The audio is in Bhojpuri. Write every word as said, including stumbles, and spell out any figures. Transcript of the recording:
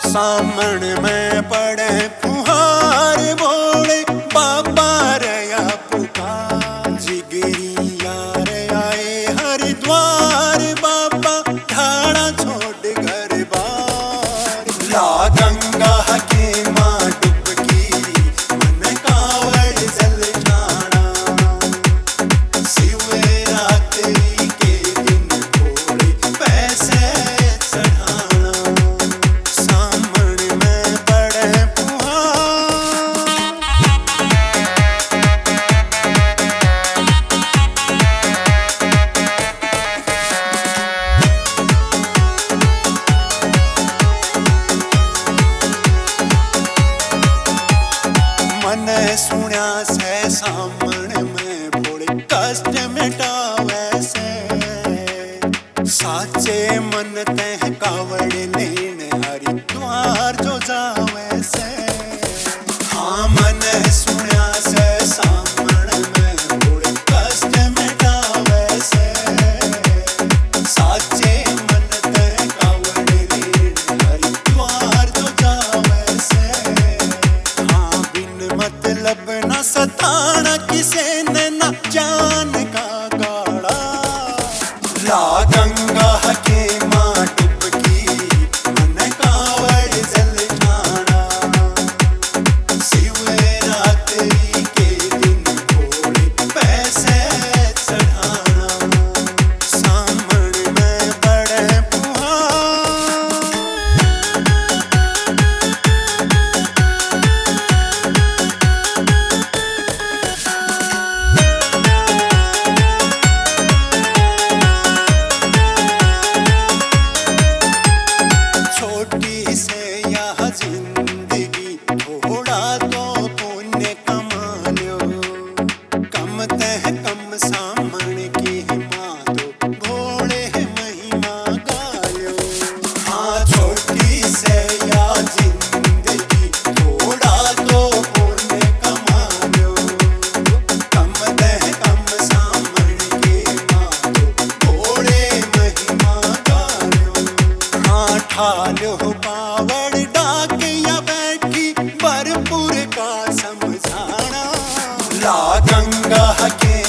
सामण में पड़े फुहार बोले बाबा रया पुकार। जिगरी यार आए हरिद्वार बाबा ढाड़ा छोड़ घर बार। ला गंगा के माँ डुबकी मन कावड़ जल जाना। शिवरात्रि के दिन थोड़े पैसे चढ़ाना। सामण में पड़े फुहार। मन सुना से सामण में भोले कष्ट मिटावे से। साचे मन तह कावड़ लेन हरिद्वार जो जावे से। हाँ मन सुना से सामण में भोले कष्ट मिटावे से। साचे मन तह कावड़ लेन हरिद्वार जो जावे से। हाँ बिन मतलब न सताना किसे ने न जान का गाड़ा। ला गंगा के माँ डुबकी मन कावड़ जल जाना। शिवरात्रि के दिन थोड़े पैसे चढ़ाना। सामण में पड़े फुहार। छोटी से यह जिंदगी थोड़ा तो पुण्य कमा लो। कम तह कम सामण की माँ तो घोड़े महिमा गा लो। हाँ छोटी से यह जिंदगी थोड़ा तो पुण्य कमा लो। कम तह कम सामण की माँ तो घोड़े महिमा गा लो। हाँ ठालो पावड़ डाक या बैठी भरपूर का समझाना। ला गंगा के